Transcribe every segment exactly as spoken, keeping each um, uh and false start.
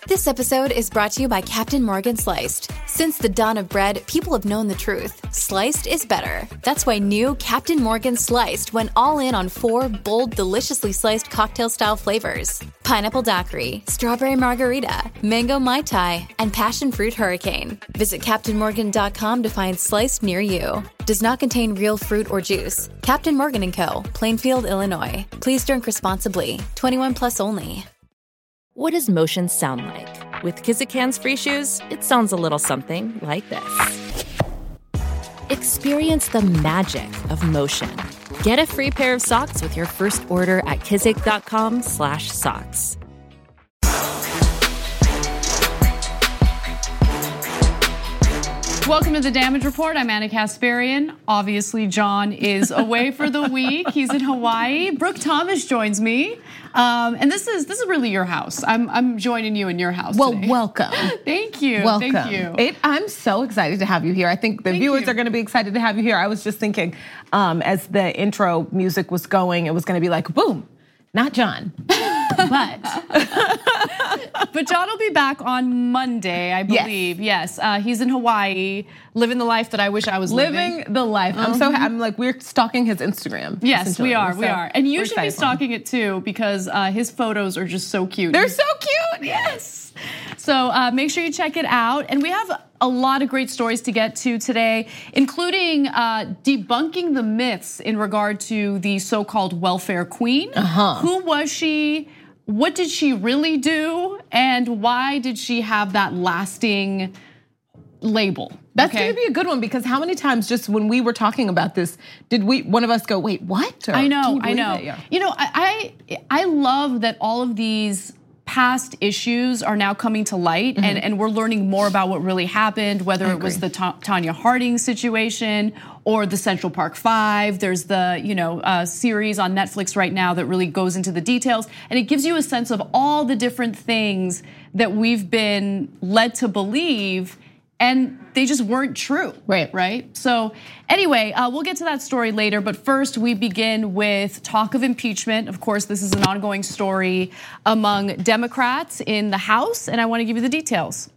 This episode is brought to you by Captain Morgan Sliced. Since the dawn of bread, people have known the truth. Sliced is better. That's why new Captain Morgan Sliced went all in on four bold, deliciously sliced cocktail-style flavors. Pineapple daiquiri, strawberry margarita, mango mai tai, and passion fruit hurricane. Visit captain morgan dot com to find Sliced near you. Does not contain real fruit or juice. Captain Morgan and Co., Plainfield, Illinois. Please drink responsibly. twenty-one plus only. What does motion sound like? With Kizikans free shoes, it sounds a little something like this. Experience the magic of motion. Get a free pair of socks with your first order at kizik.com slash socks. Welcome to the Damage Report. I'm Anna Kasparian. Obviously, John is away for the week. He's in Hawaii. Brooke Thomas joins me. Um, and this is this is really your house. I'm I'm joining you in your house. Well, today. welcome. Thank you. Welcome. Thank you. It, I'm so excited to have you here. I think the Thank viewers you. are going to be excited to have you here. I was just thinking, um, as the intro music was going, it was going to be like, boom, not John, but but John will be back on Monday, I believe. Yes, yes. Uh, he's in Hawaii, living the life that I wish I was living. Living the life. I'm so. I'm like we're stalking his Instagram. Yes, we are. So we are, and you should be excited for him. stalking it too because uh, his photos are just so cute. They're so cute. Yes. So uh, make sure you check it out. And we have a lot of great stories to get to today, including uh, debunking the myths in regard to the so-called welfare queen. Uh-huh. Who was she? What did she really do? And why did she have that lasting label? That's okay? gonna be a good one because how many times just when we were talking about this, did we one of us go, wait, what? Or, I know, can you I know. it? Yeah. You know, I, I I love that all of these past issues are now coming to light, mm-hmm. and, and we're learning more about what really happened, whether it was the Ta- Tanya Harding situation or the Central Park Five. There's the you know uh, series on Netflix right now that really goes into the details, and it gives you a sense of all the different things that we've been led to believe, and they just weren't true. Right. Right? So anyway, uh, we'll get to that story later, but first we begin with talk of impeachment. Of course, this is an ongoing story among Democrats in the House, and I want to give you the details.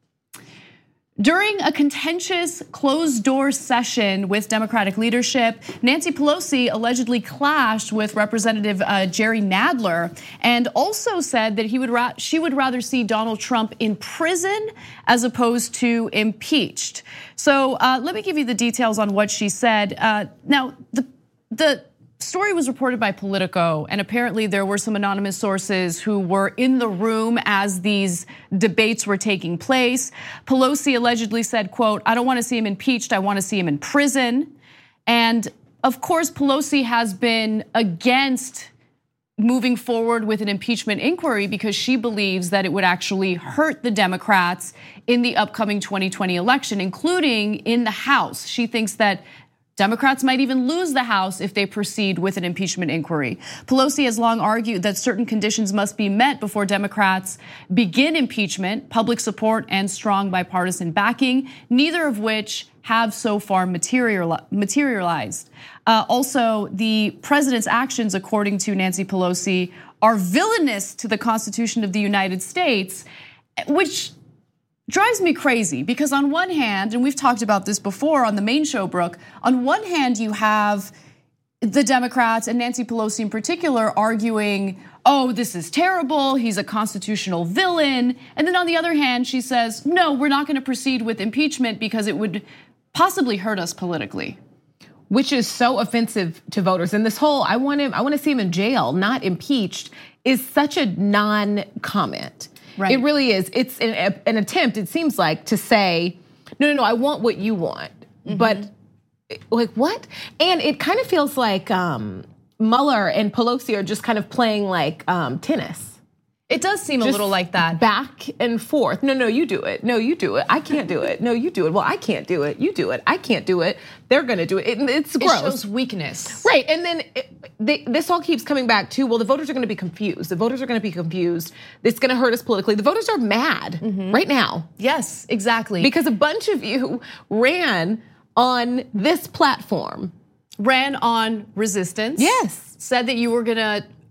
During a contentious closed-door session with Democratic leadership, Nancy Pelosi allegedly clashed with Representative uh, Jerry Nadler, and also said that he would ra- she would rather see Donald Trump in prison as opposed to impeached. So uh, let me give you the details on what she said. Uh, now, the the. story was reported by Politico, and apparently there were some anonymous sources who were in the room as these debates were taking place. Pelosi allegedly said, quote, "I don't want to see him impeached, I want to see him in prison." And of course, Pelosi has been against moving forward with an impeachment inquiry because she believes that it would actually hurt the Democrats in the upcoming twenty twenty election, including in the House. She thinks that Democrats might even lose the House if they proceed with an impeachment inquiry. Pelosi has long argued that certain conditions must be met before Democrats begin impeachment: public support and strong bipartisan backing, neither of which have so far materialized. Uh, also, the president's actions, according to Nancy Pelosi, are villainous to the Constitution of the United States, which drives me crazy because on one hand, and we've talked about this before on the main show, Brooke, on one hand you have the Democrats and Nancy Pelosi in particular arguing, oh, this is terrible, he's a constitutional villain. And then on the other hand, she says, no, we're not gonna proceed with impeachment because it would possibly hurt us politically. Which is so offensive to voters. And this whole, I want him, I want to see him in jail, not impeached, is such a non-comment. Right. It really is. It's an, an attempt, it seems like, to say, no, no, no, I want what you want. Mm-hmm. But like what? And it kind of feels like um, Mueller and Pelosi are just kind of playing like um, tennis. It does seem Just a little like that. Back and forth. No, no, you do it. No, you do it. I can't do it. No, you do it. Well, I can't do it. You do it. I can't do it. They're gonna do it. it it's gross. It shows weakness. Right, and then it, they, this all keeps coming back to, well, the voters are gonna be confused. The voters are gonna be confused. It's gonna hurt us politically. The voters are mad mm-hmm. right now. Yes, exactly. Because a bunch of you ran on this platform. Ran on resistance. Yes. Said that you were gonna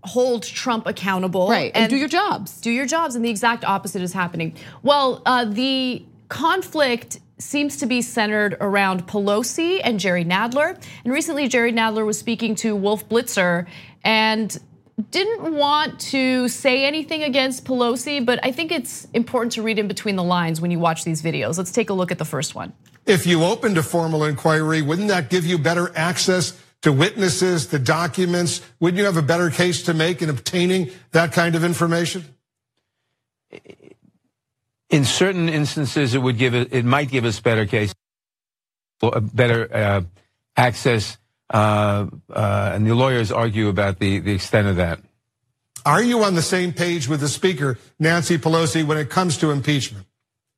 hold Trump accountable. Right, and, and do your jobs. Do your jobs, and the exact opposite is happening. Well, uh, the conflict seems to be centered around Pelosi and Jerry Nadler. And recently, Jerry Nadler was speaking to Wolf Blitzer and didn't want to say anything against Pelosi, but I think it's important to read in between the lines when you watch these videos. Let's take a look at the first one. If you opened a formal inquiry, wouldn't that give you better access to witnesses, to documents? Wouldn't you have a better case to make in obtaining that kind of information? In certain instances, it would give it, it might give us better case, better uh, access. Uh, uh, and the lawyers argue about the, the extent of that. Are you on the same page with the Speaker, Nancy Pelosi, when it comes to impeachment?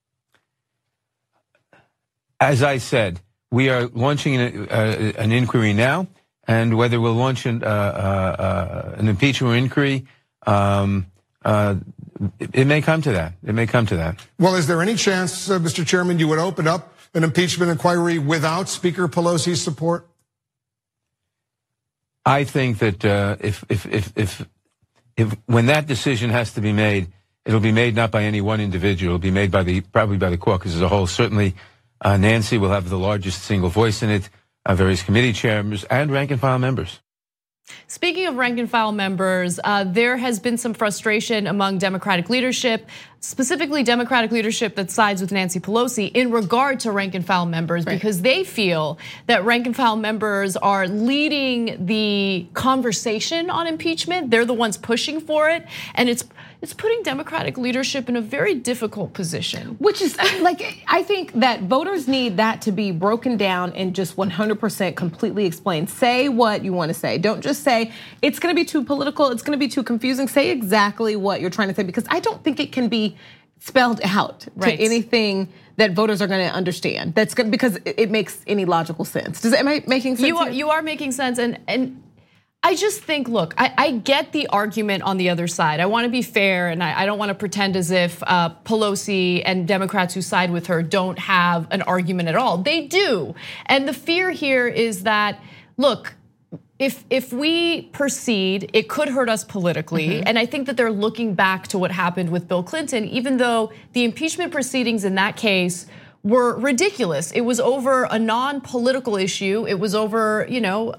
As I said, we are launching an, uh, an inquiry now, and whether we'll launch an, uh, uh, an impeachment inquiry, um, uh, it, it may come to that. It may come to that. Well, is there any chance, uh, Mister Chairman, you would open up an impeachment inquiry without Speaker Pelosi's support? I think that uh, if, if if if if when that decision has to be made, it'll be made not by any one individual. It'll be made by the probably by the caucus as a whole. Certainly, uh, Nancy will have the largest single voice in it. Uh, various committee chairs and rank and file members. Speaking of rank and file members, uh, there has been some frustration among Democratic leadership, specifically Democratic leadership that sides with Nancy Pelosi in regard to rank and file members, right, because they feel that rank and file members are leading the conversation on impeachment. They're the ones pushing for it, and it's it's putting Democratic leadership in a very difficult position. Which is like, I think that voters need that to be broken down and just one hundred percent completely explained. Say what you want to say. Don't just say it's going to be too political, it's going to be too confusing. Say exactly what you're trying to say, because I don't think it can be spelled out right. to anything that voters are going to understand. That's good because it makes any logical sense. Does it, am I making sense? You are, you are making sense, and and I just think, look, I, I get the argument on the other side. I want to be fair, and I, I don't want to pretend as if uh, Pelosi and Democrats who side with her don't have an argument at all. They do, and the fear here is that, look, If if we proceed, it could hurt us politically. Mm-hmm. And I think that they're looking back to what happened with Bill Clinton, even though the impeachment proceedings in that case were ridiculous. It was over a non-political issue. It was over, you know,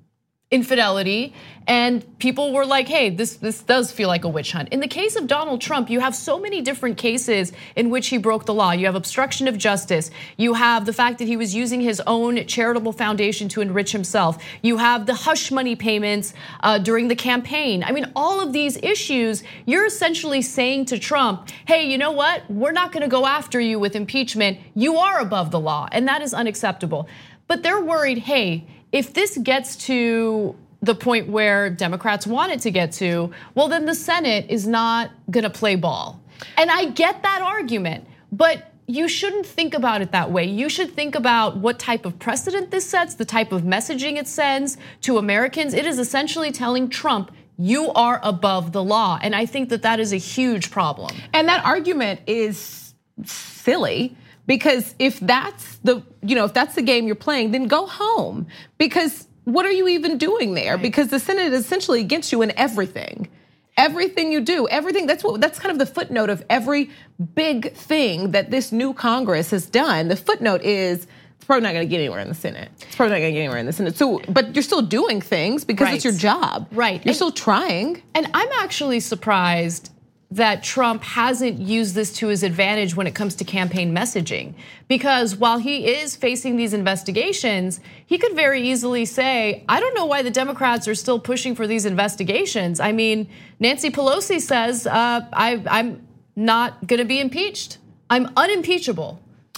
infidelity, and people were like, hey, this, this does feel like a witch hunt. In the case of Donald Trump, you have so many different cases in which he broke the law. You have obstruction of justice. You have the fact that he was using his own charitable foundation to enrich himself. You have the hush money payments during the campaign. I mean, all of these issues, you're essentially saying to Trump, hey, you know what? We're not gonna go after you with impeachment. You are above the law, and that is unacceptable. But they're worried, hey, if this gets to the point where Democrats want it to get to, well, then the Senate is not gonna play ball. And I get that argument, but you shouldn't think about it that way. You should think about what type of precedent this sets, the type of messaging it sends to Americans. It is essentially telling Trump, you are above the law. And I think that that is a huge problem. And that argument is silly. Because if that's the, you know, if that's the game you're playing, then go home. Because what are you even doing there? Right. Because the Senate is essentially against you in everything. Everything you do, everything, that's what that's kind of the footnote of every big thing that this new Congress has done. The footnote is it's probably not gonna get anywhere in the Senate. It's probably not gonna get anywhere in the Senate. So, but you're still doing things because right. it's your job. Right. You're and, still trying. And I'm actually surprised that Trump hasn't used this to his advantage when it comes to campaign messaging. Because while he is facing these investigations, he could very easily say, I don't know why the Democrats are still pushing for these investigations. I mean, Nancy Pelosi says, uh, I, I'm not gonna be impeached. I'm unimpeachable.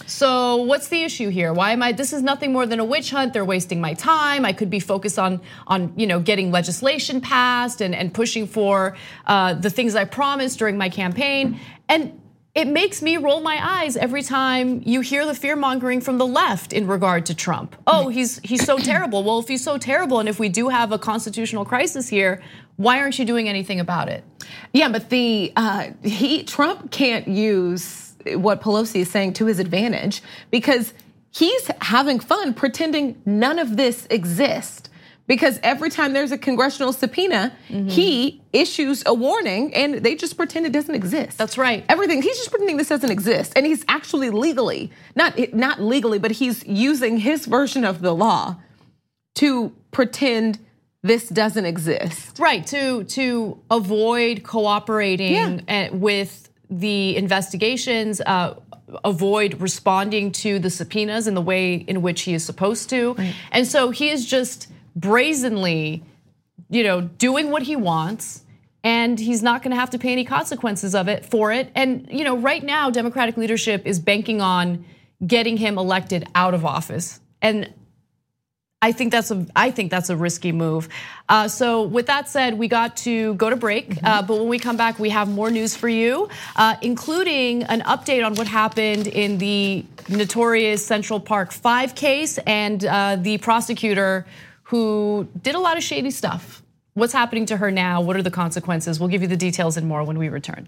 So what's the issue here? Why am I, this is nothing more than a witch hunt. They're wasting my time. I could be focused on, on you know, getting legislation passed and, and pushing for uh, the things I promised during my campaign. And it makes me roll my eyes every time you hear the fear mongering from the left in regard to Trump. Oh, he's he's so terrible. Well, if he's so terrible, and if we do have a constitutional crisis here, why aren't you doing anything about it? Yeah, but the uh, he Trump can't use what Pelosi is saying to his advantage because he's having fun pretending none of this exists. Because every time there's a congressional subpoena, mm-hmm. he issues a warning and they just pretend it doesn't exist. That's right. Everything, he's just pretending this doesn't exist. And he's actually legally, not, not legally, but he's using his version of the law to pretend this doesn't exist. Right, to, to avoid cooperating yeah. with the investigations, uh, avoid responding to the subpoenas in the way in which he is supposed to. Right. And so he is just brazenly, you know, doing what he wants, and he's not gonna have to pay any consequences of it for it. And, you know, right now, Democratic leadership is banking on getting him elected out of office. And I think that's a I think that's a risky move. Uh, so with that said, we got to go to break. Mm-hmm. Uh, but when we come back, we have more news for you, uh, including an update on what happened in the notorious Central Park Five case and uh, the prosecutor who did a lot of shady stuff. What's happening to her now? What are the consequences? We'll give you the details and more when we return.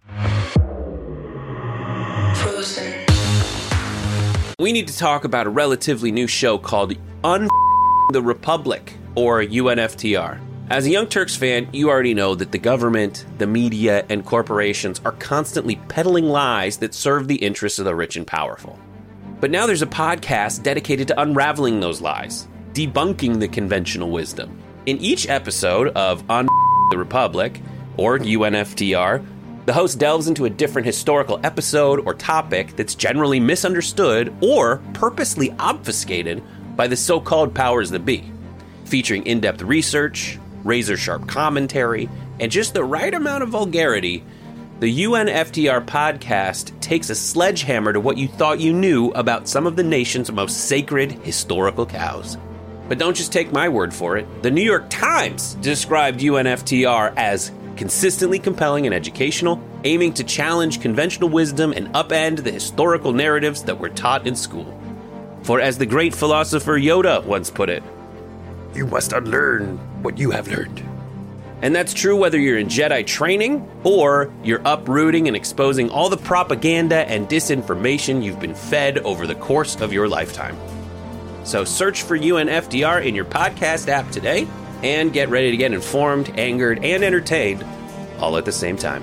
Frozen. We need to talk about a relatively new show called Un the Republic, or U N F T R. As a Young Turks fan, you already know that the government, the media, and corporations are constantly peddling lies that serve the interests of the rich and powerful. But now there's a podcast dedicated to unraveling those lies, debunking the conventional wisdom. In each episode of Un the Republic, or U N F T R, the host delves into a different historical episode or topic that's generally misunderstood or purposely obfuscated by the so-called powers that be, featuring in-depth research, razor-sharp commentary, and just the right amount of vulgarity. The U N F T R podcast takes a sledgehammer to what you thought you knew about some of the nation's most sacred historical cows. But don't just take my word for it. The New York Times described U N F T R as consistently compelling and educational, aiming to challenge conventional wisdom and upend the historical narratives that were taught in school. For as the great philosopher Yoda once put it, you must unlearn what you have learned. And that's true whether you're in Jedi training or you're uprooting and exposing all the propaganda and disinformation you've been fed over the course of your lifetime. So search for U N F T R in your podcast app today and get ready to get informed, angered, and entertained all at the same time.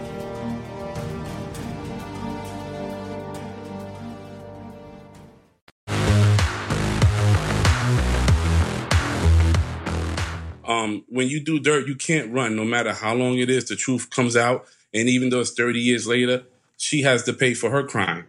Um, when you do dirt, you can't run. No matter how long it is, the truth comes out. And even though it's thirty years later, she has to pay for her crime.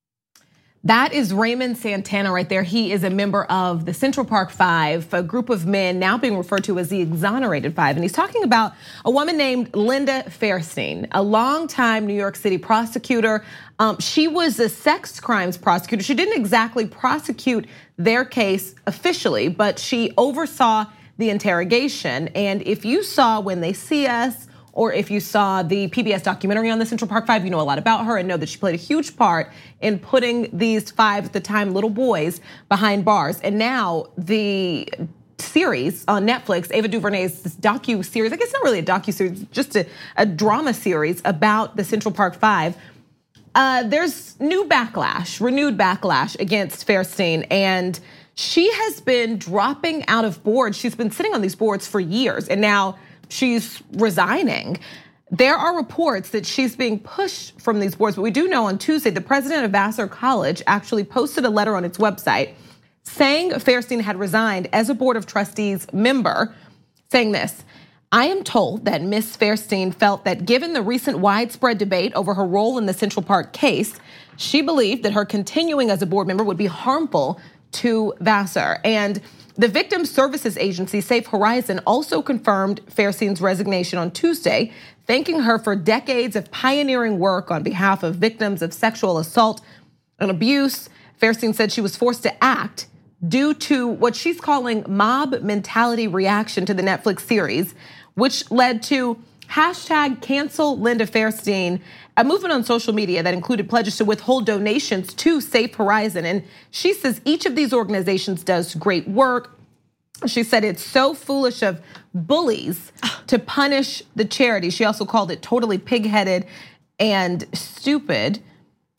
That is Raymond Santana right there. He is a member of the Central Park Five, a group of men now being referred to as the Exonerated Five. And he's talking about a woman named Linda Fairstein, a longtime New York City prosecutor. Um, she was a sex crimes prosecutor. She didn't exactly prosecute their case officially, but she oversaw the interrogation. And if you saw When They See Us, or if you saw the P B S documentary on the Central Park Five, you know a lot about her and know that she played a huge part in putting these five, at the time, little boys behind bars. And now the series on Netflix, Ava DuVernay's this docu-series, I guess not really a docu-series, just a, a drama series about the Central Park Five. Uh, there's new backlash, renewed backlash against Fairstein, and she has been dropping out of boards. She's been sitting on these boards for years, and now she's resigning. There are reports that she's being pushed from these boards, but we do know on Tuesday, the president of Vassar College actually posted a letter on its website saying Fairstein had resigned as a Board of Trustees member, saying this: I am told that Miz Fairstein felt that given the recent widespread debate over her role in the Central Park case, she believed that her continuing as a board member would be harmful to Vassar. And the Victim Services Agency, Safe Horizon, also confirmed Fairstein's resignation on Tuesday, thanking her for decades of pioneering work on behalf of victims of sexual assault and abuse. Fairstein said she was forced to act due to what she's calling mob mentality reaction to the Netflix series, which led to hashtag cancel Linda Fairstein, a movement on social media that included pledges to withhold donations to Safe Horizon. And she says each of these organizations does great work. She said it's so foolish of bullies to punish the charity. She also called it totally pig-headed and stupid. Uh,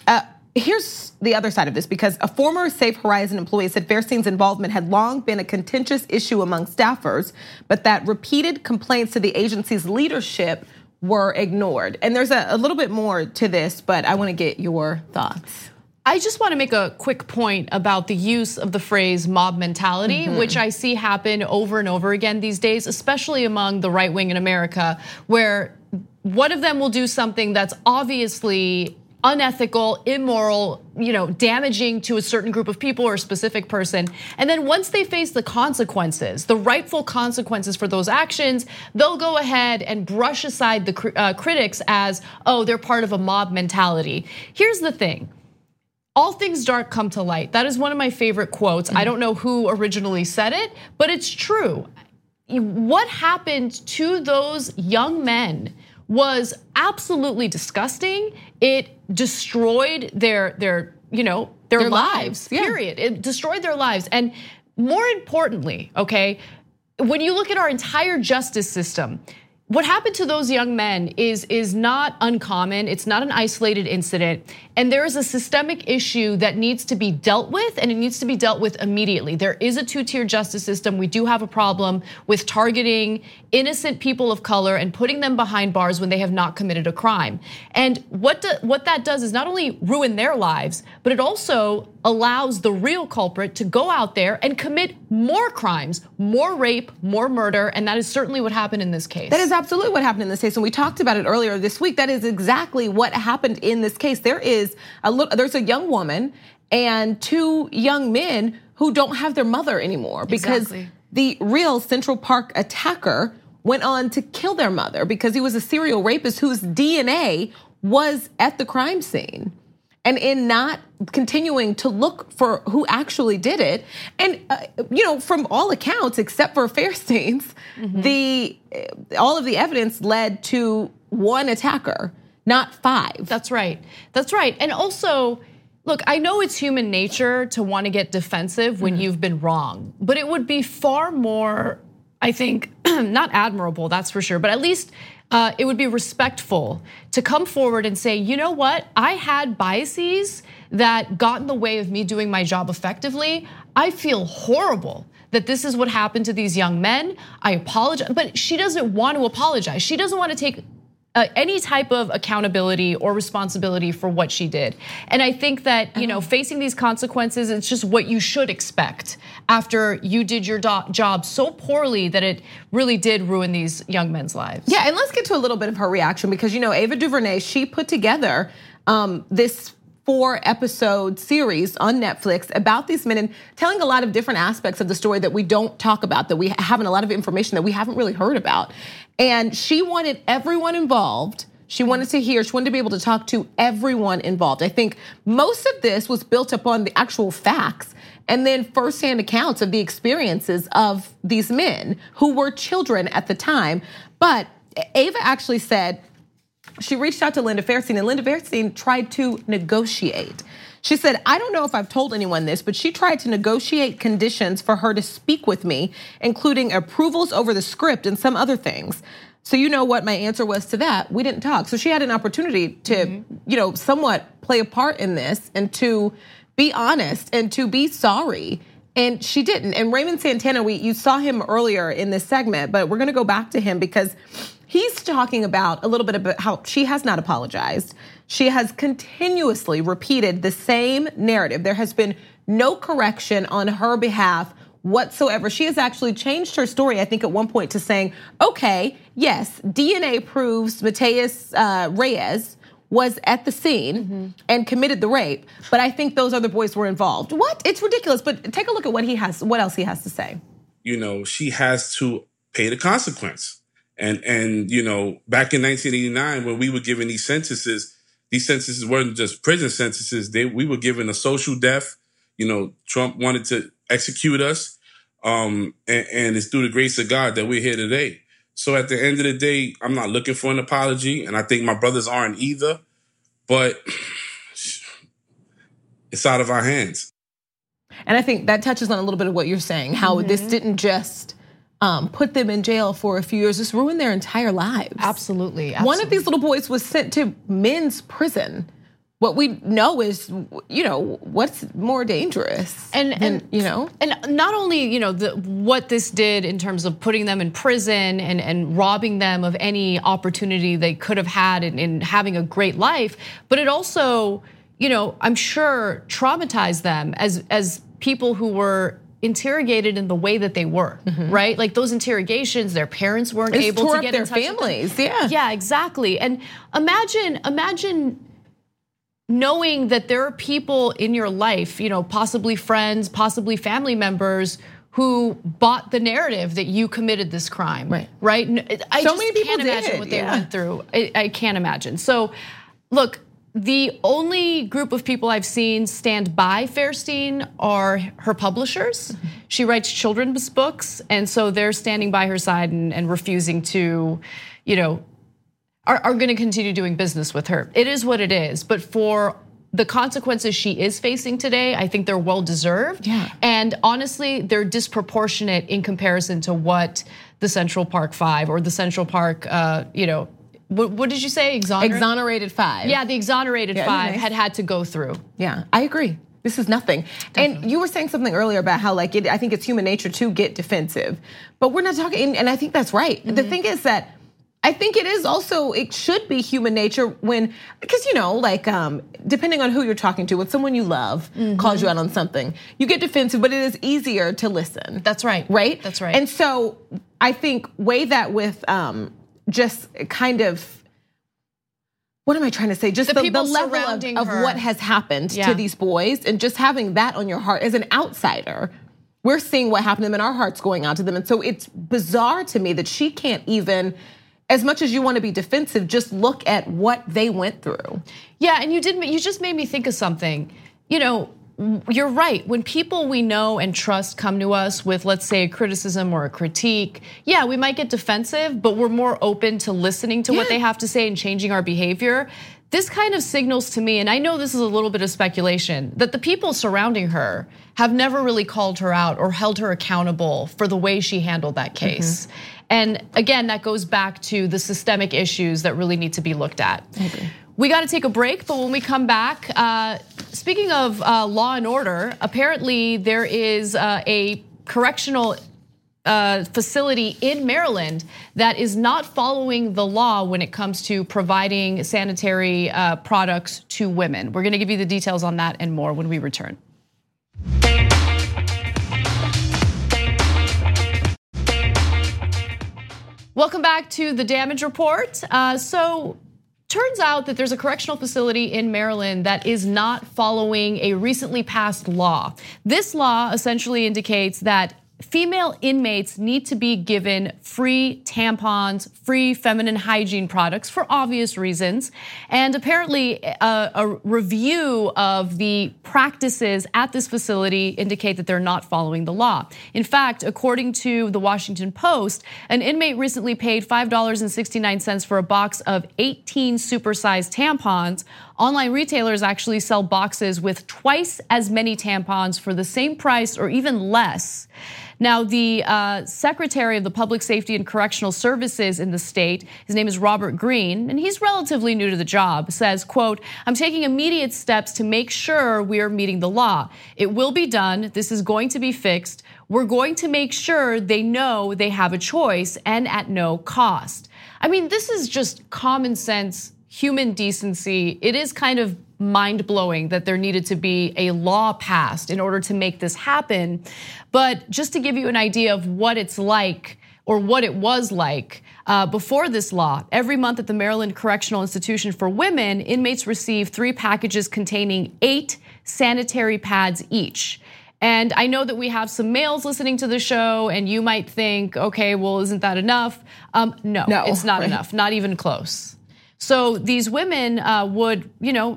here's the other side of this, because a former Safe Horizon employee said Fairstein's involvement had long been a contentious issue among staffers, but that repeated complaints to the agency's leadership were ignored. And there's a, a little bit more to this, but I wanna get your thoughts. I just want to make a quick point about the use of the phrase mob mentality, mm-hmm. which I see happen over and over again these days, especially among the right wing in America, where one of them will do something that's obviously unethical, immoral, you know, damaging to a certain group of people or a specific person. And then once they face the consequences, the rightful consequences for those actions, they'll go ahead and brush aside the uh, critics as, oh, they're part of a mob mentality. Here's the thing. All things dark come to light. That is one of my favorite quotes. Mm-hmm. I don't know who originally said it, but it's true. What happened to those young men was absolutely disgusting. It destroyed their, their, you know, their, their lives, lives. Yeah. Period. It destroyed their lives. And more importantly, okay, when you look at our entire justice system, what happened to those young men is, is not uncommon. It's not an isolated incident. And there is a systemic issue that needs to be dealt with, and it needs to be dealt with immediately. There is a two-tier justice system. We do have a problem with targeting innocent people of color and putting them behind bars when they have not committed a crime. And what, do, what that does is not only ruin their lives, but it also allows the real culprit to go out there and commit more crimes, more rape, more murder, and that is certainly what happened in this case. That is absolutely what happened in this case, and we talked about it earlier this week. That is exactly what happened in this case. There is a little, there's a young woman and two young men who don't have their mother anymore because exactly. the real Central Park attacker went on to kill their mother because he was a serial rapist whose D N A was at the crime scene. And in not continuing to look for who actually did it, and uh, you know, from all accounts, except for Fairstein's, mm-hmm. the all of the evidence led to one attacker, not five. That's right. That's right. And also, look, I know it's human nature to want to get defensive when mm-hmm. you've been wrong, but it would be far more, I think, not admirable, that's for sure, but at least uh, it would be respectful to come forward and say, you know what, I had biases that got in the way of me doing my job effectively. I feel horrible that this is what happened to these young men. I apologize, but she doesn't want to apologize. She doesn't want to take Uh, any type of accountability or responsibility for what she did. And I think that, you know, facing these consequences, it's just what you should expect after you did your do- job so poorly that it really did ruin these young men's lives. Yeah, and let's get to a little bit of her reaction because, you know, Ava DuVernay, she put together um, this four episode series on Netflix about these men and telling a lot of different aspects of the story that we don't talk about, that we haven't, a lot of information that we haven't really heard about. And she wanted everyone involved. She wanted to hear, she wanted to be able to talk to everyone involved. I think most of this was built upon the actual facts and then firsthand accounts of the experiences of these men who were children at the time. But Ava actually said, she reached out to Linda Fairstein, and Linda Fairstein tried to negotiate. She said, I don't know if I've told anyone this, but she tried to negotiate conditions for her to speak with me, including approvals over the script and some other things. So you know what my answer was to that? We didn't talk. So she had an opportunity to, mm-hmm. you know, somewhat play a part in this and to be honest and to be sorry. And she didn't. And Raymond Santana, we you saw him earlier in this segment, but we're gonna go back to him because he's talking about a little bit about how she has not apologized. She has continuously repeated the same narrative. There has been no correction on her behalf whatsoever. She has actually changed her story, I think at one point, to saying, okay, yes, D N A proves Mateus uh, Reyes was at the scene mm-hmm. and committed the rape, but I think those other boys were involved. What? It's ridiculous, but take a look at what he has, what else he has to say. You know, she has to pay the consequence. And, and you know, back in nineteen eighty-nine, when we were given these sentences, these sentences weren't just prison sentences. They, we were given a social death. You know, Trump wanted to execute us. Um, and, and it's through the grace of God that we're here today. So at the end of the day, I'm not looking for an apology. And I think my brothers aren't either. But it's out of our hands. And I think that touches on a little bit of what you're saying, how mm-hmm. this didn't just Um, put them in jail for a few years, just ruined their entire lives. Absolutely, absolutely. One of these little boys was sent to men's prison what we know is, you know, what's more dangerous, and than, and you know, and not only you know the what this did in terms of putting them in prison and and robbing them of any opportunity they could have had in, in having a great life, but it also, you know, I'm sure traumatized them as as people who were interrogated in the way that they were, mm-hmm. right? Like those interrogations, their parents weren't it's able tore to get up their in touch families. With them. Yeah, yeah, exactly. And imagine, imagine. knowing that there are people in your life, you know, possibly friends, possibly family members who bought the narrative that you committed this crime, right? Right? I so just many people can't imagine did, what they yeah. went through. I, I can't imagine. So, look, the only group of people I've seen stand by Fairstein are her publishers. Mm-hmm. She writes children's books, and so they're standing by her side and, and refusing to, you know, are, are gonna continue doing business with her. It is what it is, but for the consequences she is facing today, I think they're well deserved. Yeah. And honestly, they're disproportionate in comparison to what the Central Park Five or the Central Park, uh, you know, what, what did you say? Exoner- Exonerated Five. Yeah, the Exonerated yeah, Five nice. had had to go through. Yeah, I agree. This is nothing. Definitely. And you were saying something earlier about how like it, I think it's human nature to get defensive, but we're not talking, and I think that's right. Mm-hmm. The thing is that I think it is also, it should be human nature when, because you know, like um, depending on who you're talking to, when someone you love mm-hmm. calls you out on something, you get defensive, but it is easier to listen. That's right. Right? That's right. And so I think weigh that with um, just kind of, what am I trying to say? Just the, the, people the level of, of what has happened yeah. to these boys, and just having that on your heart as an outsider. We're seeing what happened to them and our hearts going out to them. And so it's bizarre to me that she can't even, as much as you want to be defensive, just look at what they went through. Yeah, and you did. You just made me think of something. You know, you're right. When people we know and trust come to us with, let's say, a criticism or a critique, yeah, we might get defensive, but we're more open to listening to yeah. what they have to say and changing our behavior. This kind of signals to me, and I know this is a little bit of speculation, that the people surrounding her have never really called her out or held her accountable for the way she handled that case. Mm-hmm. And again, that goes back to the systemic issues that really need to be looked at. I agree. We got to take a break, but when we come back, uh, speaking of uh, law and order, apparently there is uh, a correctional uh, facility in Maryland that is not following the law when it comes to providing sanitary uh, products to women. We're going to give you the details on that and more when we return. Welcome back to the Damage Report. Uh, so, turns out that there's a correctional facility in Maryland that is not following a recently passed law. This law essentially indicates that female inmates need to be given free tampons, free feminine hygiene products for obvious reasons. And apparently a, a review of the practices at this facility indicate that they're not following the law. In fact, according to the Washington Post, an inmate recently paid five dollars and sixty-nine cents for a box of eighteen supersized tampons. Online retailers actually sell boxes with twice as many tampons for the same price or even less. Now, the uh, Secretary of the Public Safety and Correctional Services in the state, his name is Robert Green, and he's relatively new to the job, says, quote, "I'm taking immediate steps to make sure we are meeting the law. It will be done. This is going to be fixed. We're going to make sure they know they have a choice and at no cost." I mean, this is just common sense, human decency. It is kind of mind-blowing that there needed to be a law passed in order to make this happen. But just to give you an idea of what it's like or what it was like uh, before this law, every month at the Maryland Correctional Institution for Women, inmates receive three packages containing eight sanitary pads each. And I know that we have some males listening to the show, and you might think, okay, well, isn't that enough? Um, no, no, it's not right. enough, not even close. So these women uh, would, you know,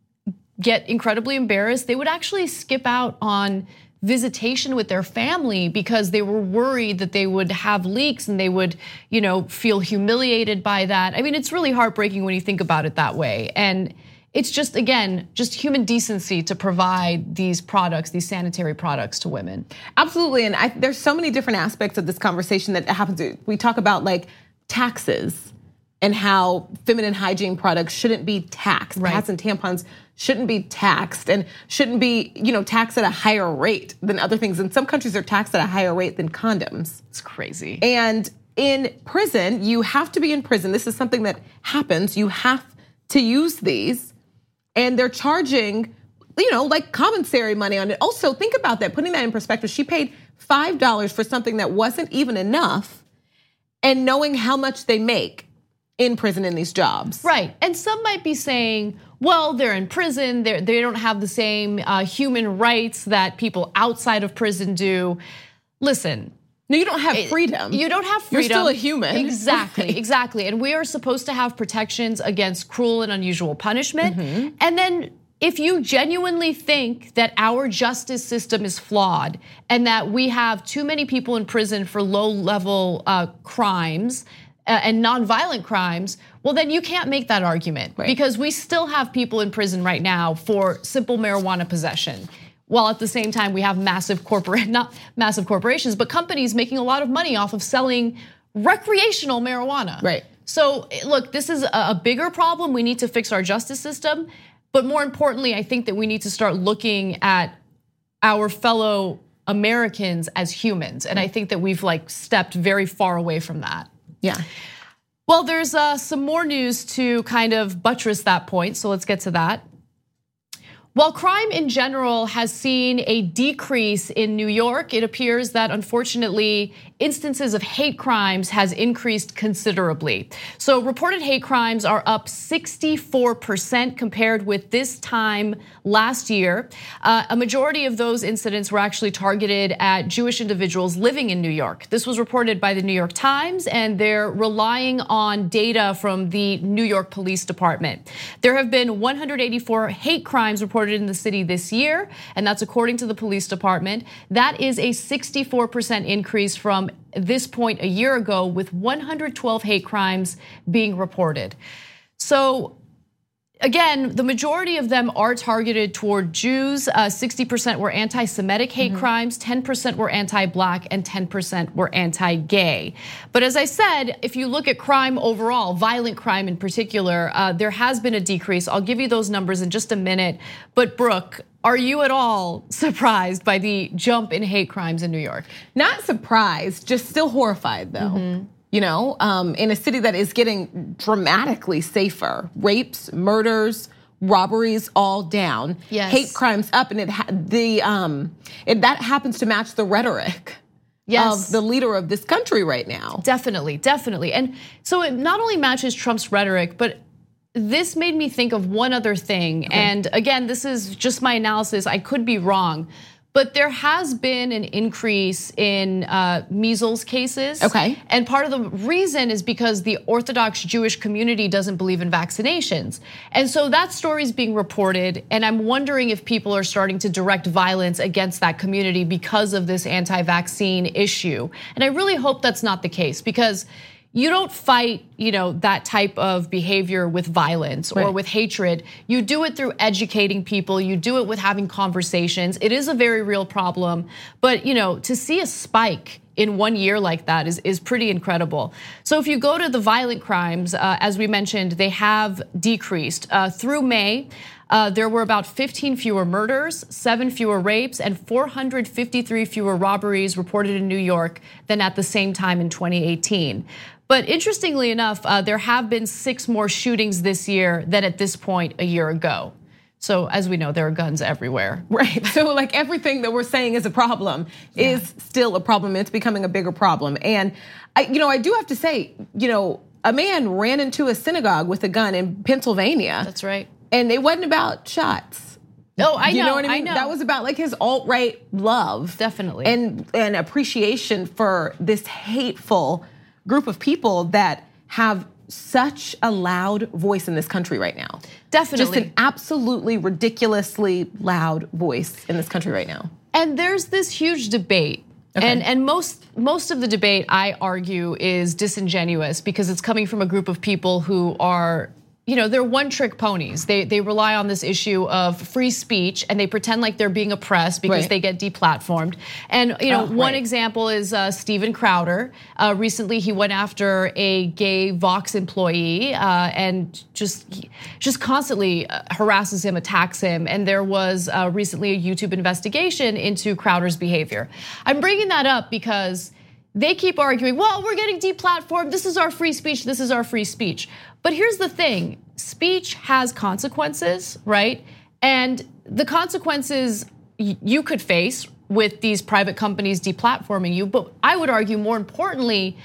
get incredibly embarrassed. They would actually skip out on visitation with their family because they were worried that they would have leaks and they would, you know, feel humiliated by that. I mean, it's really heartbreaking when you think about it that way. And it's just, again, just human decency to provide these products, these sanitary products to women. Absolutely, and I, there's so many different aspects of this conversation that happens. We talk about like taxes. and how feminine hygiene products shouldn't be taxed. Right. Pads and tampons shouldn't be taxed and shouldn't be, you know, taxed at a higher rate than other things. In some countries, they're taxed at a higher rate than condoms. It's crazy. And in prison, you have to be in prison. This is something that happens. You have to use these, and they're charging, you know, like commissary money on it. Also, think about that, putting that in perspective. She paid five dollars for something that wasn't even enough, and knowing how much they make in prison in these jobs. Right, and some might be saying, well, they're in prison, they're, they don't have the same uh, human rights that people outside of prison do. Listen. No, you don't have freedom. You don't have freedom. You're still a human. Exactly, exactly. And we are supposed to have protections against cruel and unusual punishment. Mm-hmm. And then if you genuinely think that our justice system is flawed and that we have too many people in prison for low-level uh, crimes and nonviolent crimes, well, then you can't make that argument. Right. Because we still have people in prison right now for simple marijuana possession, while at the same time we have massive corporate, not massive corporations, but companies making a lot of money off of selling recreational marijuana. Right. So look, this is a bigger problem. We need to fix our justice system. But more importantly, I think that we need to start looking at our fellow Americans as humans. And I think that we've like stepped very far away from that. Yeah. Well, there's uh, some more news to kind of buttress that point. So let's get to that. While crime in general has seen a decrease in New York, it appears that unfortunately instances of hate crimes has increased considerably. So reported hate crimes are up sixty-four percent compared with this time last year. Uh, a majority of those incidents were actually targeted at Jewish individuals living in New York. This was reported by the New York Times, and they're relying on data from the New York Police Department. There have been one hundred eighty-four hate crimes reported in the city this year, and that's according to the police department. That is a sixty-four percent increase from this point a year ago, with one hundred twelve hate crimes being reported. So again, the majority of them are targeted toward Jews. sixty percent were anti-Semitic hate mm-hmm. crimes, ten percent were anti-Black, and ten percent were anti-gay. But as I said, if you look at crime overall, violent crime in particular, uh, there has been a decrease. I'll give you those numbers in just a minute. But Brooke, are you at all surprised by the jump in hate crimes in New York? Not surprised, just still horrified though. Mm-hmm. You know, um, in a city that is getting dramatically safer. Rapes, murders, robberies, all down. Yes. Hate crimes up, and it ha- the um, it, that happens to match the rhetoric yes. of the leader of this country right now. Definitely, definitely. And so it not only matches Trump's rhetoric, but this made me think of one other thing. Okay. And again, this is just my analysis. I could be wrong. But there has been an increase in uh, measles cases. Okay. And part of the reason is because the Orthodox Jewish community doesn't believe in vaccinations. And so that story is being reported, and I'm wondering if people are starting to direct violence against that community because of this anti-vaccine issue. And I really hope that's not the case, because you don't fight, you know, that type of behavior with violence or right. with hatred. You do it through educating people. You do it with having conversations. It is a very real problem. But, you know, to see a spike in one year like that is, is pretty incredible. So if you go to the violent crimes, uh, as we mentioned, they have decreased. Uh, through May, uh, there were about fifteen fewer murders, seven fewer rapes, and four hundred fifty-three fewer robberies reported in New York than at the same time in twenty eighteen. But interestingly enough, uh, there have been six more shootings this year than at this point a year ago. So as we know, there are guns everywhere. Right, so like everything that we're saying is a problem yeah. is still a problem. It's becoming a bigger problem. And I, you know, I do have to say, you know, a man ran into a synagogue with a gun in Pennsylvania. That's right. And it wasn't about shots. Oh, I know, you know what I mean? I know. That was about like his alt-right love. Definitely. And, and appreciation for this hateful group of people that have such a loud voice in this country right now. Definitely. Just an absolutely ridiculously loud voice in this country right now. And there's this huge debate. Okay. And and most most of the debate, I argue, is disingenuous because it's coming from a group of people who are you know, they're one-trick ponies. They they rely on this issue of free speech, and they pretend like they're being oppressed because right. they get deplatformed. And you know, oh, one right. example is uh, Steven Crowder. Uh, recently, he went after a gay Vox employee uh, and just just constantly harasses him, attacks him. And there was uh, recently a YouTube investigation into Crowder's behavior. I'm bringing that up because they keep arguing, well, we're getting deplatformed. This is our free speech. This is our free speech. But here's the thing, speech has consequences, right? And the consequences you could face with these private companies deplatforming you, but I would argue more importantly,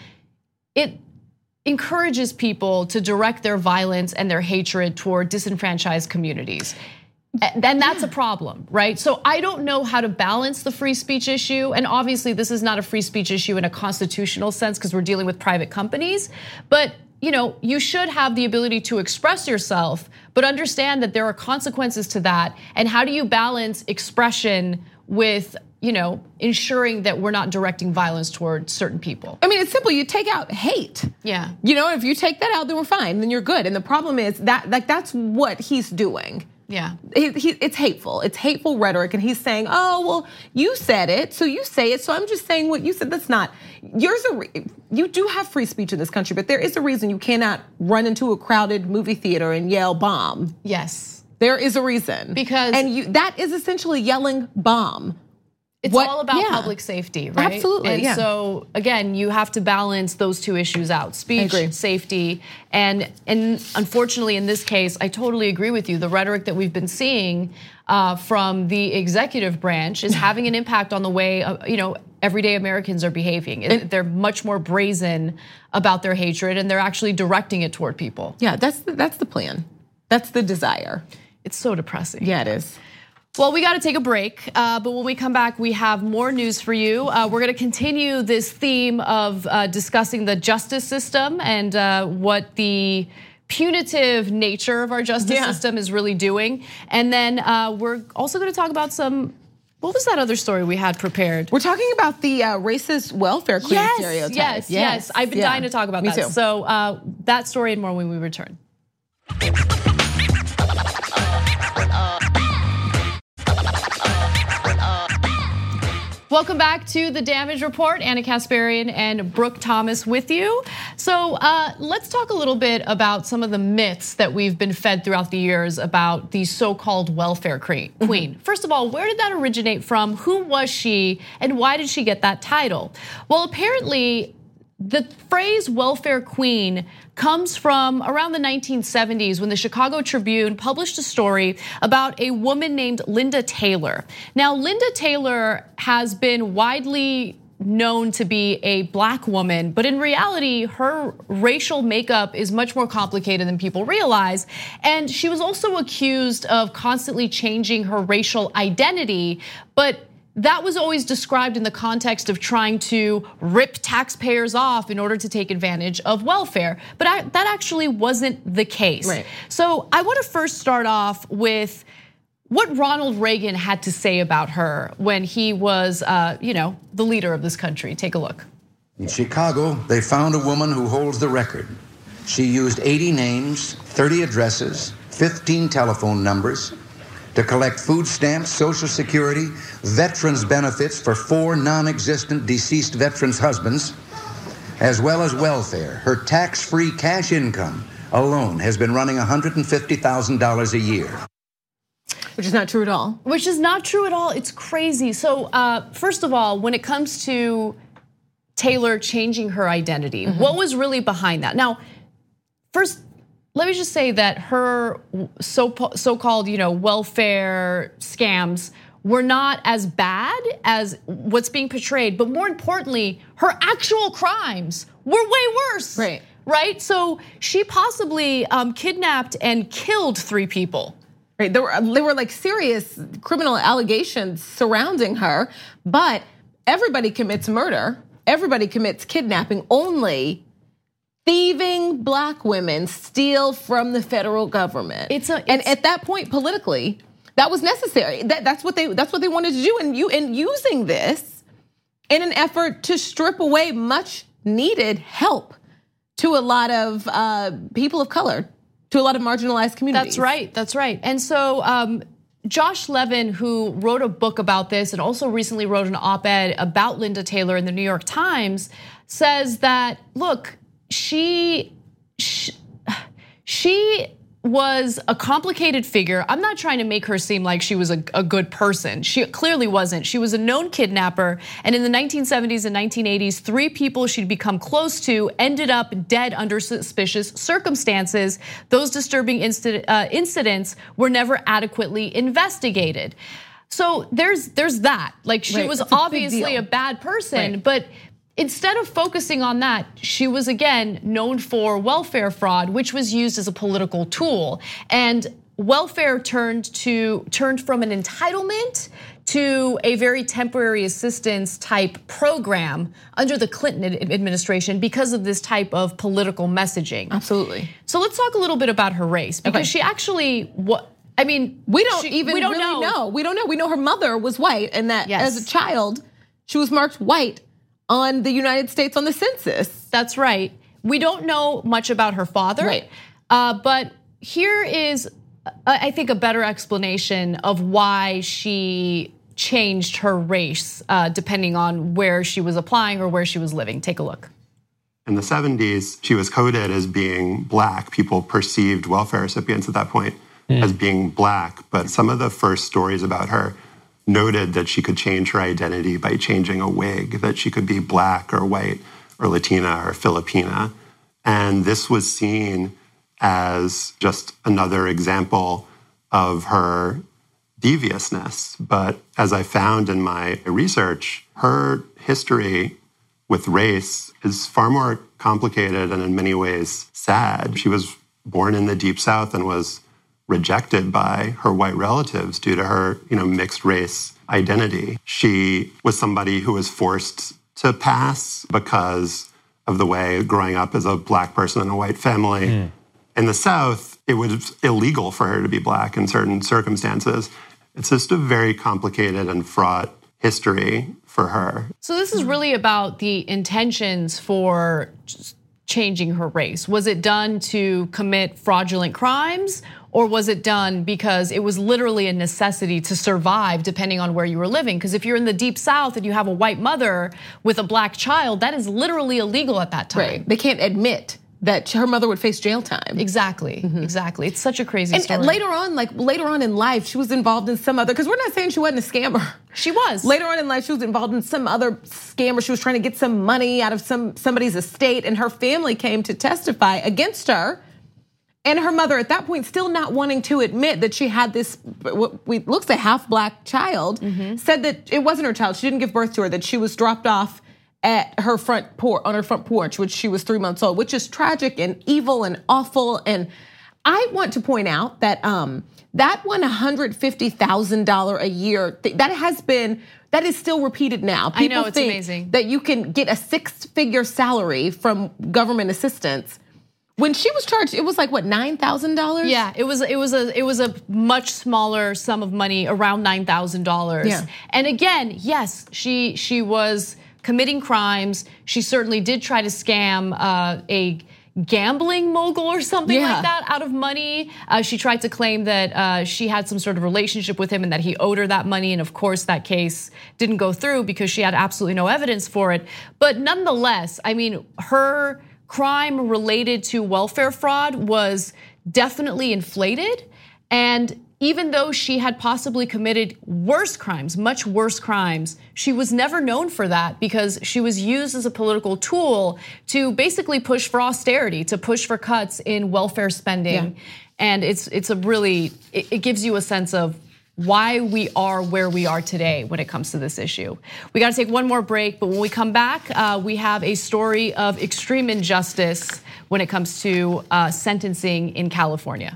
it encourages people to direct their violence and their hatred toward disenfranchised communities. Then that's a problem, right? So I don't know how to balance the free speech issue. And obviously this is not a free speech issue in a constitutional sense because we're dealing with private companies, but you know, you should have the ability to express yourself, but understand that there are consequences to that. And how do you balance expression with, you know, ensuring that we're not directing violence toward certain people? I mean, it's simple. You take out hate. Yeah. You know, if you take that out, then we're fine. Then you're good. And the problem is that, like, that's what he's doing. Yeah, he, he, it's hateful. It's hateful rhetoric, and he's saying, "Oh, well, you said it, so you say it. So I'm just saying what you said." That's not yours. A you do have free speech in this country, but there is a reason you cannot run into a crowded movie theater and yell "bomb." Yes, there is a reason because and you that is essentially yelling "bomb." It's what, all about yeah. public safety, right? Absolutely, and yeah. so again, you have to balance those two issues out: speech, safety, and and unfortunately, in this case, I totally agree with you. The rhetoric that we've been seeing uh, from the executive branch is having an impact on the way uh, you know everyday Americans are behaving. And they're much more brazen about their hatred, and they're actually directing it toward people. Yeah, that's the, that's the plan. That's the desire. It's so depressing. Yeah, it is. Well, we got to take a break, uh, but when we come back, we have more news for you. Uh, we're going to continue this theme of uh, discussing the justice system and uh, what the punitive nature of our justice yeah. system is really doing. And then uh, we're also going to talk about some, what was that other story we had prepared? We're talking about the uh, racist welfare queen yes, stereotype. Yes, yes, yes. I've been yeah. dying to talk about Me that. Too. So uh, that story and more when we return. Welcome back to the Damage Report. Anna Kasparian and Brooke Thomas with you. So uh, let's talk a little bit about some of the myths that we've been fed throughout the years about the so-called welfare queen. Mm-hmm. First of all, where did that originate from? Who was she, and why did she get that title? Well, apparently, the phrase welfare queen comes from around the nineteen seventies when the Chicago Tribune published a story about a woman named Linda Taylor. Now, Linda Taylor has been widely known to be a black woman, but in reality, her racial makeup is much more complicated than people realize. And she was also accused of constantly changing her racial identity, but that was always described in the context of trying to rip taxpayers off in order to take advantage of welfare. But I, that actually wasn't the case. Right. So I want to first start off with what Ronald Reagan had to say about her when he was, uh, you know, the leader of this country. Take a look. In Chicago, they found a woman who holds the record. She used eighty names, thirty addresses, fifteen telephone numbers, to collect food stamps, Social Security, veterans benefits for four non-existent deceased veterans' husbands, as well as welfare. Her tax-free cash income alone has been running one hundred fifty thousand dollars a year. Which is not true at all. Which is not true at all. It's crazy. So uh, first of all, when it comes to Taylor changing her identity, mm-hmm. what was really behind that? Now, first, let me just say that her so, so-called, you know, welfare scams were not as bad as what's being portrayed, but more importantly, her actual crimes were way worse. Right. Right? So she possibly um, kidnapped and killed three people. Right. There were, there were like serious criminal allegations surrounding her, but everybody commits murder. Everybody commits kidnapping. Only thieving black women steal from the federal government. It's a, it's, and at that point, politically, that was necessary. That, that's what they that's what they wanted to do. And you and using this in an effort to strip away much needed help to a lot of uh, people of color. to a lot of marginalized communities. That's right, that's right. And so um, Josh Levin, who wrote a book about this and also recently wrote an op-ed about Linda Taylor in the New York Times, says that, look, she, she, she was a complicated figure. I'm not trying to make her seem like she was a, a good person. She clearly wasn't. She was a known kidnapper, and in the nineteen seventies and nineteen eighties, three people she'd become close to ended up dead under suspicious circumstances. Those disturbing incident, uh, incidents were never adequately investigated. So there's there's that. Like she right. was a obviously a bad person, right. but instead of focusing on that, she was again known for welfare fraud, which was used as a political tool. And welfare turned to turned from an entitlement to a very temporary assistance type program under the Clinton administration because of this type of political messaging. Absolutely. So let's talk a little bit about her race, because okay. she actually what I mean, we don't she, even we don't really know. know. We don't know. We know her mother was white, and that yes. as a child, she was marked white on the United States on the census. That's right. We don't know much about her father. Right. Uh, but here is, I think, a better explanation of why she changed her race uh, depending on where she was applying or where she was living. Take a look. In the seventies, she was coded as being black. People perceived welfare recipients at that point mm. as being black. But some of the first stories about her noted that she could change her identity by changing a wig, that she could be black or white or Latina or Filipina. And this was seen as just another example of her deviousness. But as I found in my research, her history with race is far more complicated and in many ways sad. She was born in the Deep South and was rejected by her white relatives due to her, you know, mixed race identity. She was somebody who was forced to pass because of the way growing up as a black person in a white family. Mm. In the South, it was illegal for her to be black in certain circumstances. It's just a very complicated and fraught history for her. So this is really about the intentions for changing her race. Was it done to commit fraudulent crimes, or was it done because it was literally a necessity to survive depending on where you were living? Because if you're in the Deep South and you have a white mother with a black child, that is literally illegal at that time. Right. They can't admit that her mother would face jail time. Exactly, mm-hmm. exactly. It's such a crazy and, story. And later on, like later on in life, she was involved in some other, because we're not saying she wasn't a scammer. She was. Later on in life, she was involved in some other scammer. She was trying to get some money out of some somebody's estate, and her family came to testify against her. And her mother, at that point, still not wanting to admit that she had this, what we looks a half black child, mm-hmm. said that it wasn't her child. She didn't give birth to her, that she was dropped off at her front porch, on her front porch, which she was three months old, which is tragic and evil and awful. And I want to point out that um, that one hundred fifty thousand dollars a year, that has been, that is still repeated now. People I know, it's think amazing. That you can get a six-figure salary from government assistance. When she was charged, it was like what, nine thousand dollars? Yeah, it was. It was a. It was a much smaller sum of money, around nine thousand dollars. Yeah. And again, yes, she she was committing crimes. She certainly did try to scam uh, a gambling mogul or something yeah. like that out of money. Uh, she tried to claim that uh, she had some sort of relationship with him and that he owed her that money. And of course, that case didn't go through because she had absolutely no evidence for it. But nonetheless, I mean, her crime related to welfare fraud was definitely inflated. And even though she had possibly committed worse crimes, much worse crimes, she was never known for that because she was used as a political tool to basically push for austerity, to push for cuts in welfare spending. Yeah. And it's it's a really, it, it gives you a sense of why we are where we are today when it comes to this issue. We gotta take one more break, but when we come back, uh, we have a story of extreme injustice when it comes to uh, sentencing in California.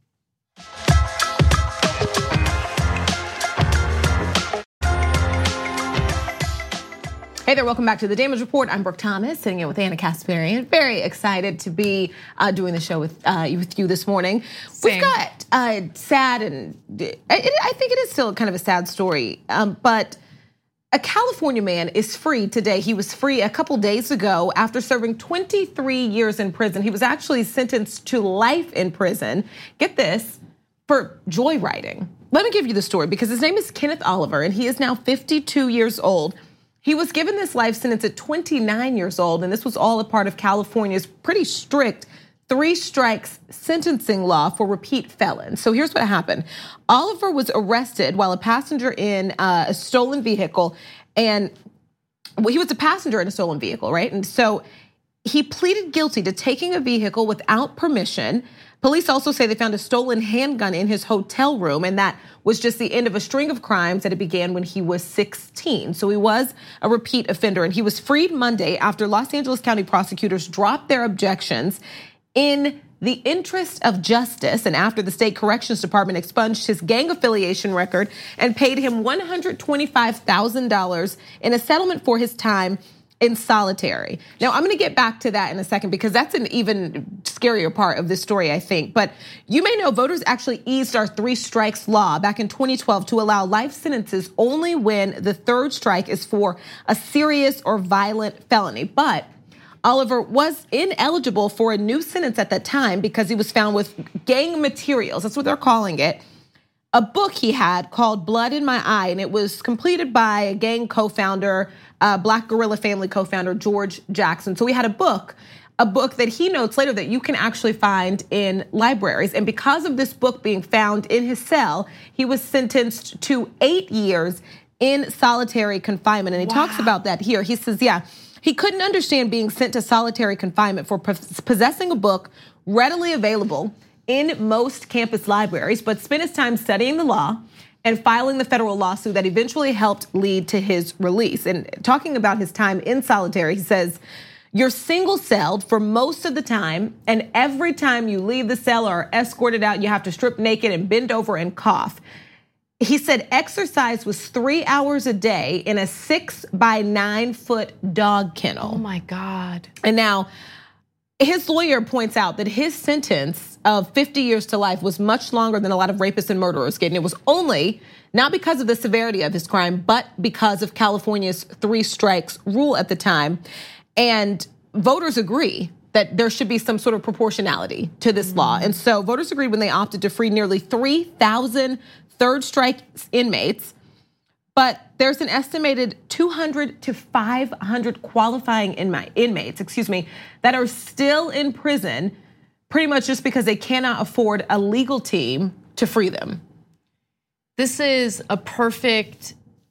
Hey there, welcome back to the Damage Report. I'm Brooke Thomas, sitting in with Anna Kasparian. Very excited to be uh, doing the show with uh, with you this morning. Same. We've got uh, sad and it, I think it is still kind of a sad story, um, but A California man is free today. He was free a couple days ago after serving twenty-three years in prison. He was actually sentenced to life in prison. Get this, for joyriding. Let me give you the story because his name is Kenneth Oliver and he is now fifty-two years old. He was given this life sentence at twenty-nine years old, and this was all a part of California's pretty strict three strikes sentencing law for repeat felons. So here's what happened. Oliver was arrested while a passenger in a stolen vehicle, and well, he was a passenger in a stolen vehicle, right? And so he pleaded guilty to taking a vehicle without permission. Police also say they found a stolen handgun in his hotel room, and that was just the end of a string of crimes that it began when he was sixteen. So he was a repeat offender, and he was freed Monday after Los Angeles County prosecutors dropped their objections in the interest of justice, and after the state corrections department expunged his gang affiliation record and paid him one hundred twenty-five thousand dollars in a settlement for his time in solitary. Now, I'm gonna get back to that in a second because that's an even scarier part of this story, I think. But you may know voters actually eased our three strikes law back in twenty twelve to allow life sentences only when the third strike is for a serious or violent felony. But Oliver was ineligible for a new sentence at that time because he was found with gang materials. That's what they're calling it. A book he had called Blood in My Eye, and it was completed by a gang co-founder, uh, Black Guerrilla Family co-founder George Jackson. So he had a book, a book that he notes later that you can actually find in libraries. And because of this book being found in his cell, he was sentenced to eight years in solitary confinement. And he wow. talks about that here. He says, yeah, he couldn't understand being sent to solitary confinement for possessing a book readily available in most campus libraries, but spent his time studying the law and filing the federal lawsuit that eventually helped lead to his release. And talking about his time in solitary, he says, you're single-celled for most of the time, and every time you leave the cell or are escorted out, you have to strip naked and bend over and cough. He said exercise was three hours a day in a six by nine foot dog kennel. Oh my God. And now his lawyer points out that his sentence of fifty years to life was much longer than a lot of rapists and murderers get. And it was only not because of the severity of his crime, but because of California's three strikes rule at the time. And voters agree that there should be some sort of proportionality to this mm-hmm. law. And so voters agreed when they opted to free nearly three thousand third strike inmates, but there's an estimated two hundred to five hundred qualifying inmates, excuse me, that are still in prison pretty much just because they cannot afford a legal team to free them. This is a perfect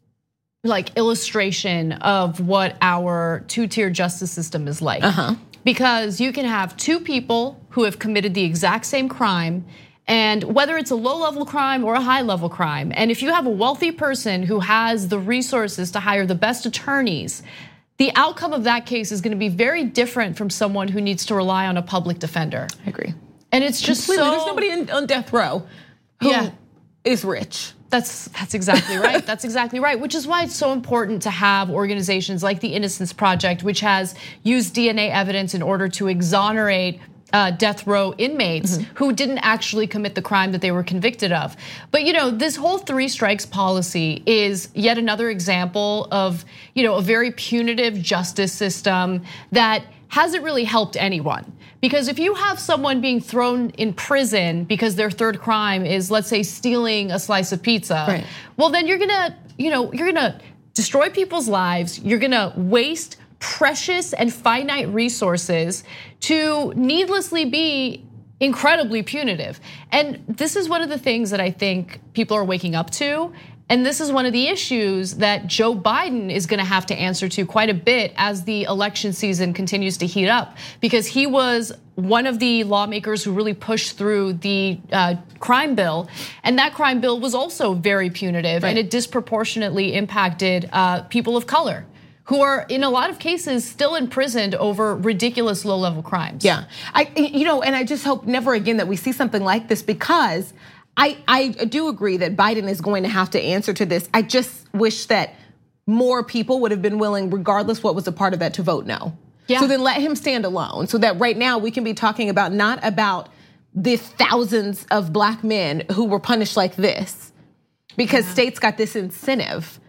like illustration of what our two-tier justice system is like. Uh-huh. Because you can have two people who have committed the exact same crime, and whether it's a low-level crime or a high-level crime, and if you have a wealthy person who has the resources to hire the best attorneys, the outcome of that case is gonna be very different from someone who needs to rely on a public defender. I agree. And it's just Completely. so- There's nobody in, on death row who yeah. is rich. That's that's exactly right. That's exactly right. Which is why it's so important to have organizations like the Innocence Project, which has used D N A evidence in order to exonerate Uh, death row inmates mm-hmm. who didn't actually commit the crime that they were convicted of. But you know, this whole three strikes policy is yet another example of, you know, a very punitive justice system that hasn't really helped anyone. Because if you have someone being thrown in prison because their third crime is, let's say, stealing a slice of pizza, right. well then you're gonna, you know, you're gonna destroy people's lives, you're gonna waste precious and finite resources to needlessly be incredibly punitive. And this is one of the things that I think people are waking up to. And this is one of the issues that Joe Biden is gonna have to answer to quite a bit as the election season continues to heat up, because he was one of the lawmakers who really pushed through the uh, crime bill. And that crime bill was also very punitive, right. and it disproportionately impacted uh, people of color, who are in a lot of cases still imprisoned over ridiculous low-level crimes. Yeah, I, you know, and I just hope never again that we see something like this, because I, I do agree that Biden is going to have to answer to this. I just wish that more people would have been willing, regardless what was a part of that, to vote no. Yeah. So then let him stand alone, so that right now we can be talking about not about the thousands of black men who were punished like this, because yeah. states got this incentive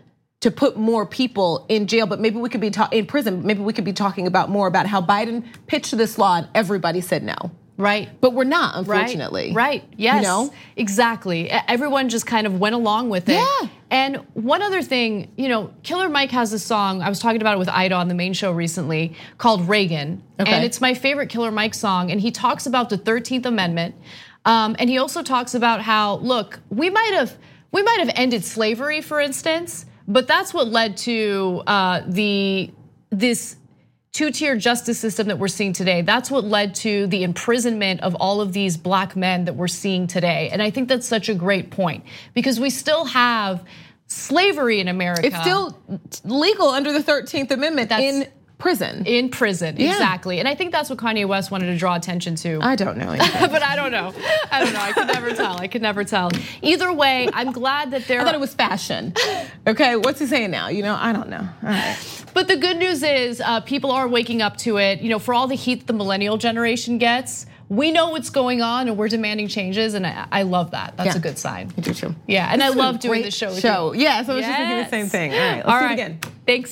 to put more people in jail, but maybe we could be ta- in prison. Maybe we could be talking about more about how Biden pitched this law and everybody said no. Right. But we're not, unfortunately. Right, right. Yes, you know? Exactly. Everyone just kind of went along with it. Yeah. And one other thing, you know, Killer Mike has a song, I was talking about it with Ida on the main show recently, called Reagan. Okay. And it's my favorite Killer Mike song. And he talks about the thirteenth Amendment. Um, and he also talks about how, look, we might have we might have ended slavery, for instance, but that's what led to uh, the this two-tier justice system that we're seeing today. That's what led to the imprisonment of all of these black men that we're seeing today. And I think that's such a great point because we still have slavery in America. It's still legal under the thirteenth Amendment that's in prison. In prison, yeah. Exactly. And I think that's what Kanye West wanted to draw attention to. I don't know. But I don't know. I don't know. I could never tell. I could never tell. Either way, I'm glad that there. I thought it was fashion. Okay, what's he saying now? You know, I don't know. All right. But the good news is uh, people are waking up to it. You know, for all the heat the millennial generation gets, we know what's going on and we're demanding changes, and I, I love that. That's yeah. a good sign. I do too. Yeah, and this I love doing the show with show. you. Yeah, so I was yes. just thinking the same thing. All right, let's all do right. it again. Thanks.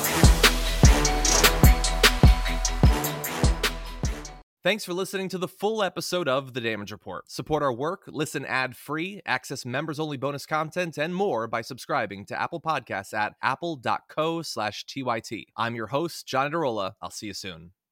Thanks for listening to the full episode of The Damage Report. Support our work, listen ad-free, access members-only bonus content, and more by subscribing to Apple Podcasts at apple.co slash TYT. I'm your host, John Adarola. I'll see you soon.